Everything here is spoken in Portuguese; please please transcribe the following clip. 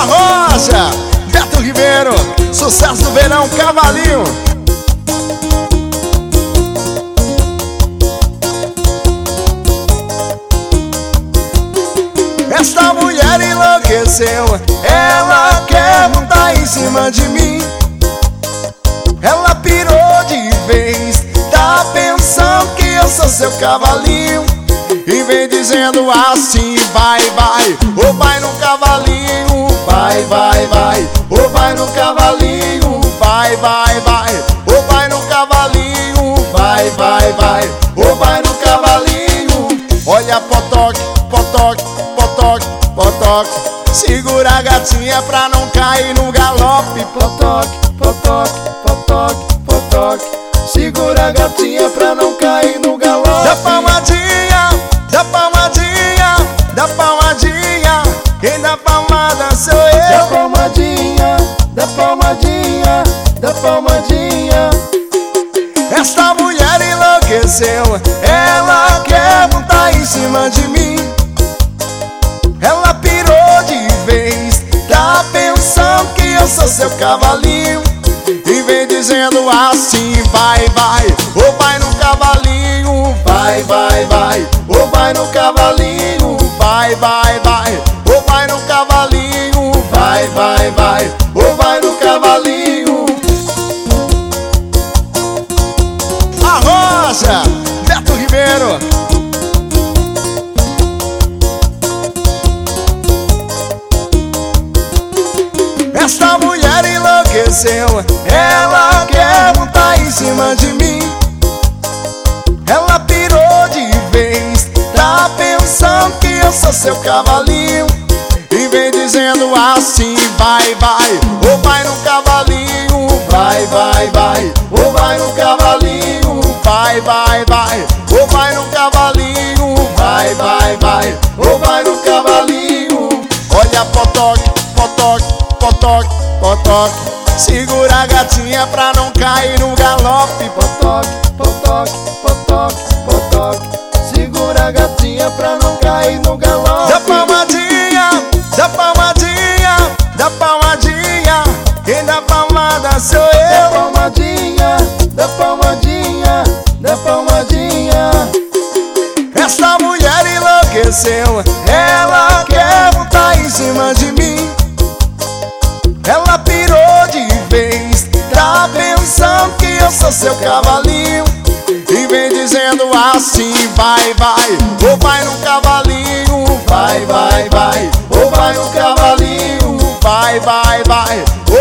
Arrocha, Beto Ribeiro, sucesso do verão, Cavalinho. Esta mulher enlouqueceu, ela quer montar em cima de mim. Ela pirou de vez, tá pensando que eu sou seu cavalinho. E vem dizendo assim, vai, vai, ou vai no cavalinho. Vai, vai, vai, ou vai no cavalinho. Vai, vai, vai, ou vai no cavalinho. Vai, vai, vai, ou vai no cavalinho. Olha potoque, potoque, potoque, potoque. Segura a gatinha pra não cair no galope. Potoque, potoque, potoque, potoque. Segura a gatinha pra não cair no galope. Dá palmadinha, dá palmadinha, dá palmadinha. Quem dá palmada sou eu. Dá palmadinha, dá palmadinha, dá palmadinha. Esta mulher enlouqueceu, ela quer montar em cima de mim. Ela pirou de vez, tá pensando que eu sou seu cavalinho. E vem dizendo assim, vai, vai, ou vai no cavalinho. Vai, vai, vai, ou vai no cavalinho. Vai, vai, vai, ou vai no cavalinho. Vai, vai, vai, ou vai no cavalinho. Arrocha, Beto Ribeiro. Esta mulher enlouqueceu, ela quer montar em cima de mim. Ela pirou de vez, tá pensando que eu sou seu cavalinho. E vem dizendo assim, vai, vai, ou vai no cavalinho. Vai, vai, vai, ou vai no cavalinho. Vai, vai, vai, ou vai no cavalinho. Vai, vai, vai, ou vai no cavalinho. Olha potoque, potoque, potoque, potoque. Segura a gatinha pra não cair no galope. Potoque, potoque, potoque, potoque. Segura a gatinha pra não cair no galope. Dá palmadinha, dá palmadinha, dá palmadinha. Quem dá palmada sou Dá eu. palmadinha, dá palmadinha, dá palmadinha. Esta mulher enlouqueceu, ela quer montar em cima de mim. Ela pirou de vez, tá pensando que eu sou seu cavalinho. E vem dizendo assim, vai, vai, ou vai no cavalinho. Vai, vai, vai, ou vai no cavalinho. Vai, vai, vai, ou